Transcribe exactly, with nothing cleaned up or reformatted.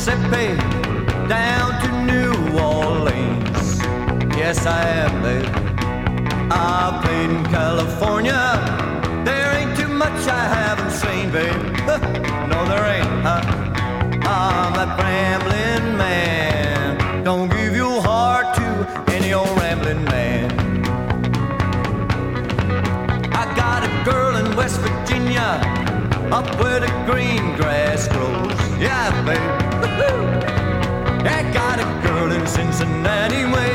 Mississippi down to New Orleans. Yes, I am, baby. I've played in California. There ain't too much I haven't seen, babe. No, there ain't. Huh? I'm that rambling man. Don't give your heart to any old rambling man. I got a girl in West Virginia, up where the green grass grows. Yeah, babe. I got a girl in Cincinnati.